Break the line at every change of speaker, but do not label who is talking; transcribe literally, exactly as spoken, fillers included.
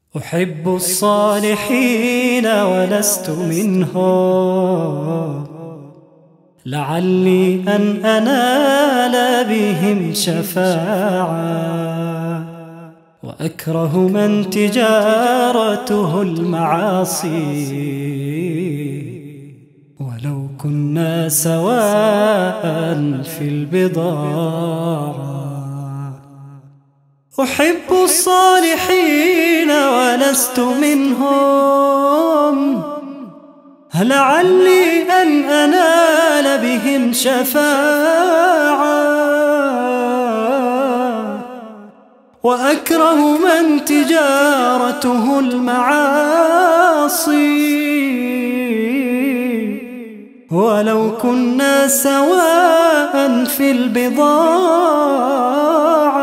أحب الصالحين ولست منهم، لعلي أن أنال بهم شفاعة، وأكره من تجارته المعاصي ولو كنا سواء في البضاعة. أحب الصالحين ولست منهم، لعلي أن أنال بهم شفاعة، وأكره من تجارته المعاصي ولو كنا سواء في البضاعة.